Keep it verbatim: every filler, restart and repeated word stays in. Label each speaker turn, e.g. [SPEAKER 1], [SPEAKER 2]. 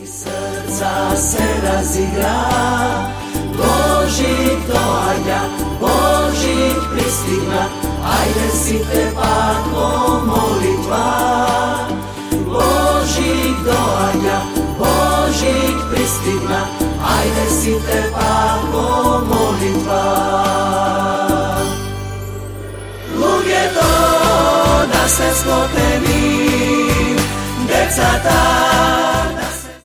[SPEAKER 1] Srca se razigra, Božić dođa, Božić pristigna, ajde si te pako molitva. Božić dođa, Božić pristigna, ajde si te pako molitva. Lug je to da ste sklopeni, deca ta